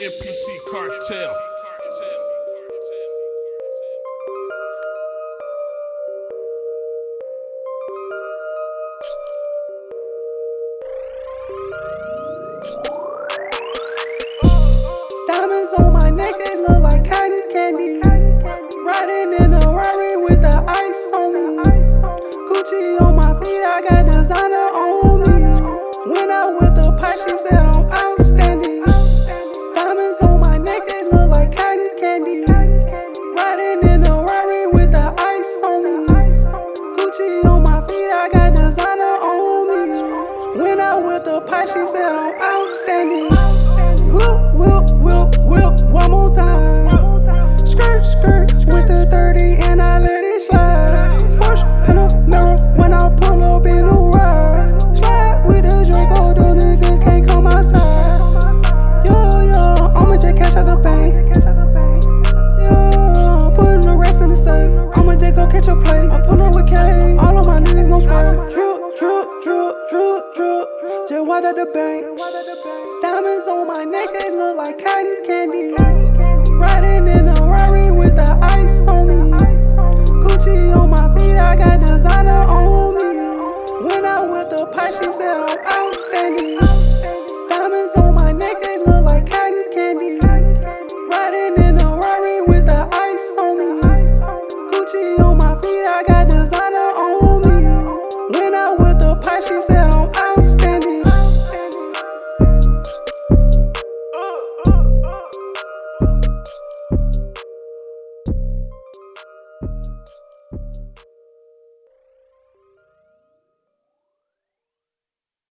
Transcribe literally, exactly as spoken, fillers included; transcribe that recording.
M P C Cartel. Diamonds on my neck, they look like cotton candy. Riding in a Rari with the ice on me. Gucci on my feet, I got designer on me. When I with the pipe, she said I'm outstanding. Diamonds on my neck, they look like cotton candy. Riding in a Rari with the ice on me. Gucci on my feet, I got designer on me. When I with the pipe, she said I'm outstanding. Whoop, whoop, whoop, whoop, one more time. Skirt, skirt with the thirty and I let it slide. Porsche Panamera when I pull up in a ride. Slide with a Draco, the niggas can't come outside. Yo, yo, I'ma just cash out the bank. Yo, putting the rest in the safe. I'ma just go catch a play. I pull up with K, all of my niggas gon' swear. Drip, drip, drip, drip, drip. Just water the bank. Diamonds on my neck, they look like cotton candy. Riding in a Rari with the ice on me. Gucci on my feet, I got designer on me. When I with the pipe, she said I'm outstanding.